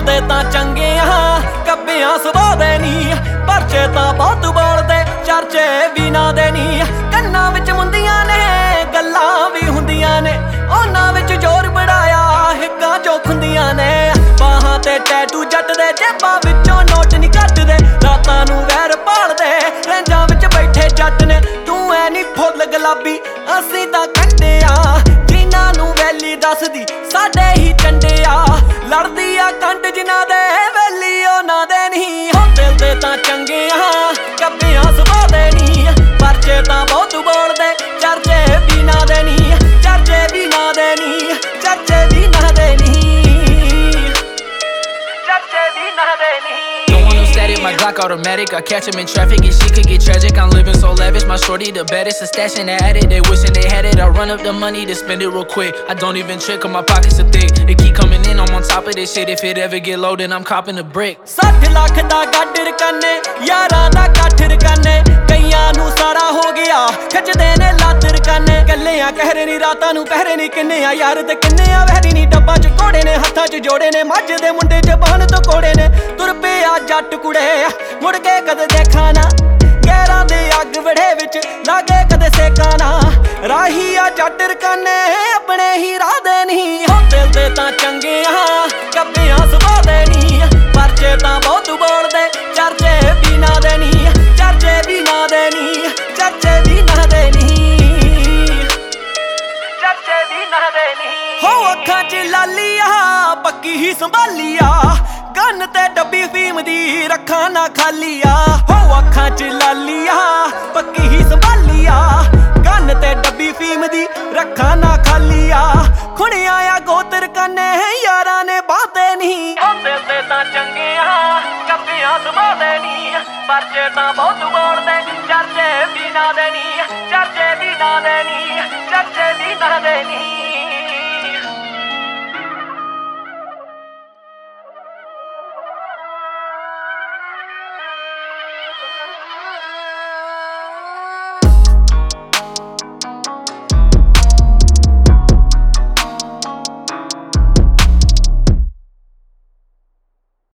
ਦੇ ਤਾਂ ਚੰਗੇ ਆ ਕੱਬਿਆਂ ਸੁਭਾਅ ਦੇ ਨੀ ਪਰਚੇ ਤਾਂ ਬਹੁਤ ਬੋਲਦੇ ਚਰਚੇ ਵੀ ਨਾ ਦੇ ਨੀ ਕੰਨਾਂ ਵਿੱਚ ਮੁੰਦੀਆਂ ਨੇ ਗੱਲਾਂ ਵੀ ਹੁੰਦੀਆਂ ਨੇ ਉਹਨਾਂ ਵਿੱਚ ਜ਼ੋਰ ਬੜਾਇਆ ਹਿੱਕਾਂ ਜੋ ਖੁੰਦੀਆਂ ਨੇ ਬਾਹਾਂ ਤੇ ਟੈਟੂ ਜੱਟ ਦੇ ਜੇਬਾਂ ਵਿੱਚੋਂ ਨੋਟ ਨਹੀਂ ਕੱਢਦੇ ਰਾਤਾਂ ਨੂੰ ਵੈਰ ਭਾਲਦੇ ਰੇਂਜਾਂ ਵਿੱਚ ਬੈਠੇ ਜੱਟ ਨੇ ਤੂੰ ਐ ਨੀ ਫੁੱਲ ਗੁਲਾਬੀ ਅਸੀਂ ਤਾਂ ਕੰਡਿਆ ਜਿਨ੍ਹਾਂ ਨੂੰ ਵੈਲੀ ਦੱਸਦੀ ਸਾਡੇ ਹੀ ਚੰਡਿਆ ਲੜਦੀ ਆ ਕੰਡ ਜਿਨ੍ਹਾਂ ਦੇ ਵੈਲੀ ਉਹਨਾਂ ਦੇ ਨਹੀਂ ਹੋ ਦਿਲ ਦੇ ਤਾਂ ਚੰਗੇ ਆ ਕੱਬਿਆਂ ਸੁਭਾਅ ਦੇ ਨੀ ਪਰਚੇ ਤਾਂ ਬਹੁਤ ਬੋਲਦੇ ਚਰਚੇ ਵੀ ਨਾ ਦੇ ਨੀ ਚਰਚੇ ਵੀ ਨਾ ਦੇ ਨੀ ਚਰਚੇ ਵੀ ਨਾ ਦੇ ਨੀ ਚਰਚੇ ਵੀ ਨਾ ਦੇ ਨੀ Static, my Glock automatic. I catch him in traffic and shit could get tragic. I'm living so lavish, my shorty the baddest. A stash in the attic, they wishing they had it. I run up the money to spend it real quick. I don't even check on my pockets are thick. They keep coming in, I'm on top of this shit. If it ever get low, then I'm copping a brick. 60 lakh ਦਾ ਗੱਡ ਰਕਾਨੇ ਯਾਰਾਂ ਦਾ ਕੱਠ ਰਕਾਨੇ ਕਈਆਂ ਨੂੰ ਸਾਰਾ ਹੋ ਗਿਆ ਖਿੱਚਦੇ ਨੇ ਲੱਤ ਰਕਾਨੇ ਕੱਲਿਆਂ ਕਹਿਰੇ ਨੀ ਰਾਤਾਂ ਨੂੰ ਪਹਿਰੇ ਨੀ ਕਿੰਨੇ ਆ ਯਾਰ ਤੇ ਕਿੰਨੇ ਆ ਵਹਿਰੀ ਨੀ ਡੱਬਾਂ ਚ ਘੋੜੇ ਨੇ ਹੱਥਾਂ ਚ ਜੋੜੇ ਨੇ ਮੱਝ ਦੇ ਮੁੰਡੇ ਜ਼ਬਾਨ ਤੋਂ ਕੋੜੇ ਨੇ ਤੁਰ ਪਿਆ ਜੱਟ ਕੁੜੇ ਮੁੜ ਕੇ ਕਦੇ ਦੇਖਾਂ ਨਾ ਗਹਿਰਾਂ ਦੇ ਅੱਗ ਵੜੇ ਵਿੱਚ ਲਾਗੇ ਕਦੇ ਸੇਕਾਂ ਨਾ ਰਾਹੀ ਆ ਜੱਟ ਰਕਾਨੇ ਆਪਣੇ ਹੀ ਰਾਹ ਦੇ ਨਹੀਂ ਹੋ ਦਿਲ ਦੇ ਤਾਂ ਚੰਗੇ ਆ ਕੱਬਿਆਂ ਸੁਭਾਅ ਦੇ ਨੀ ਪਰਚੇ ਤਾਂ ਬਹੁਤ ਬੋਲਦੇ ਚਰਚੇ ਵੀ ਨਾ ਦੇ ਨੀ ਚਰਚੇ ਵੀ ਨਾ ਦੇ ਨੀ ਚਰਚੇ ਵੀ ਨਾ ਦੇ ਨੀ ਚਰਚੇ ਵੀ ਨਾ ਦੇ ਨੀ ਹੋ ਅੱਖਾਂ 'ਚ ਲਾਲੀ ਆ ਪੱਕੀ ਹੀ ਸੰਭਾਲੀ ਆ ਕੰਨ ਤੇ ਡੱਬੀ ਫੀਮ ਦੀ ਰੱਖਾਂ ਨਾ ਖਾਲੀ ਆ ਹੋ ਅੱਖਾਂ 'ਚ ਲਾਲੀ ਆ ਪੱਕੀ ਹੀ ਸੰਭਾਲੀ ਆ ਕੰਨ ਤੇ ਡੱਬੀ ਫੀਮ ਦੀ ਰੱਖਾਂ ਨਾ ਖਾਲੀ ਆ ਖੁਣਿਆ ਆ ਗੋਤਰ ਕੰਨੇ ਯਾਰਾਂ ਨੇ ਬਾਤੇ ਨਹੀਂ ਦਿਲ ਦੇ ਤਾਂ ਚੰਗੇ ਆ ਕੱਬਿਆਂ ਸੁਭਾਅ ਦੇ ਨੀ ਪਰਚੇ ਤਾਂ ਬਹੁਤ ਬੋਲਦੇ ਚਰਚੇ ਵੀ ਨਾ ਦੇ ਨੀ ਚਰਚੇ ਵੀ ਨਾ ਦੇ ਨੀ